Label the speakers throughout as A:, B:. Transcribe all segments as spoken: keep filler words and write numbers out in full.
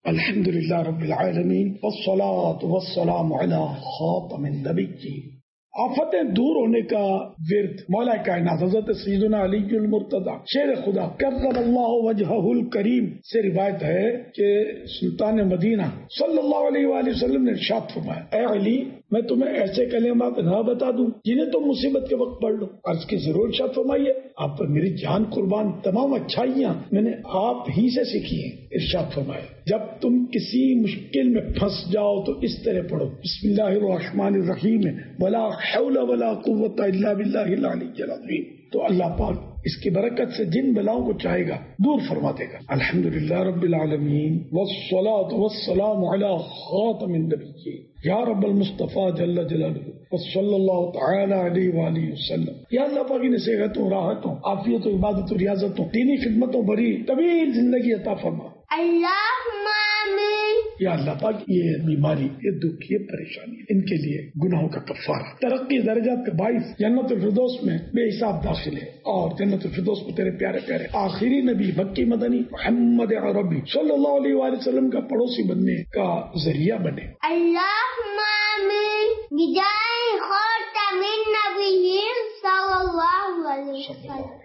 A: الحمدللہ رب العالمین والصلاة والسلام علی خاتم النبیین۔ آفتیں دور ہونے کا ورد مولا کائنات حضرت سیدنا علی المرتضی شیر خدا کرم اللہ وجہہ الکریم سے روایت ہے کہ سلطان مدینہ صلی اللہ علیہ وآلہ وسلم نے ارشاد فرمایا، اے علی میں تمہیں ایسے کلمات نہ بتا دوں جنہیں تم مصیبت کے وقت پڑھ لو؟ عرض کی ضرور ارشاد فرمائیے، آپ پر میری جان قربان، تمام اچھائیاں میں نے آپ ہی سے سیکھی ہیں۔ ارشاد فرمایا، جب تم کسی مشکل میں پھنس جاؤ تو اس طرح پڑھو، بسم اللہ الرحمن الرحیم ولا حول ولا قوت الا باللہ العلی العظیم، تو اللہ پاک اس کی برکت سے جن بلاؤں کو چاہے گا دور فرما دے گا۔ الحمدللہ رب العالمین والصلاة والسلام علی خاتم النبیین یا رب المصطفیٰ جل جلالہ وصلی اللہ تعالی علیہ وآلہ وسلم۔ یا اللہ پاک انہیں صحتوں، راحتوں، عافیت و عبادت و ریاضتوں، دینی خدمتوں بھری طویل زندگی عطا فرما۔
B: اللہم آمین۔
A: یا اللہ پاک یہ بیماری، یہ دکھ، یہ پریشانی، ان کے لیے گناہوں کا کفارہ، ترقی درجات کا باعث، جنت الفردوس میں بے حساب داخل ہے، اور جنت الفردوس میں تیرے پیارے پیارے آخری نبی مکی مدنی محمد عربی صلی اللہ علیہ وآلہ وسلم کا پڑوسی بننے کا ذریعہ بنے۔
B: اللہم آمین بجائے خاتم النبیین صلی اللہ علیہ وسلم۔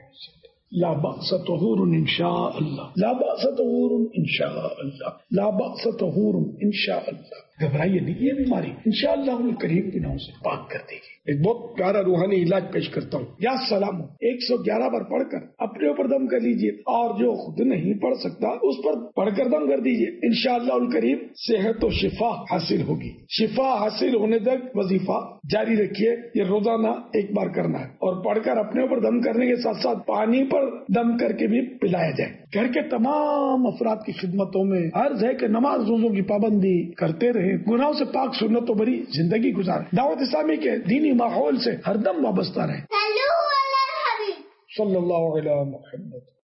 A: لا بأس طہور انشاء اللہ، لا بأس طہور انشاء اللہ، لا بأس طہور انشاء اللہ۔ گھبرائیے نہیں، یہ بیماری انشاءاللہ ہم قریب گناہوں سے پاک کر دے گی۔ ایک بہت پیارا روحانی علاج پیش کرتا ہوں، یا سلام ایک سو گیارہ بار پڑھ کر اپنے اوپر دم کر لیجئے، اور جو خود نہیں پڑھ سکتا اس پر پڑھ کر دم کر دیجئے، انشاءاللہ القریب صحت و شفا حاصل ہوگی۔ شفا حاصل ہونے تک وظیفہ جاری رکھیے، یہ روزانہ ایک بار کرنا ہے، اور پڑھ کر اپنے اوپر دم کرنے کے ساتھ ساتھ پانی پر دم کر کے بھی پلایا جائے۔ گھر کے تمام افراد کی خدمتوں میں عرض ہے کہ نماز روزوں کی پابندی کرتے رہے، گناہوں سے پاک سنتوں بھری زندگی گزارے، دعوت اسلامی کے دینی ماحول سے ہر دم وابستہ رہے۔
B: صلو علی الحبیب
A: صلی اللہ علیہ محمد۔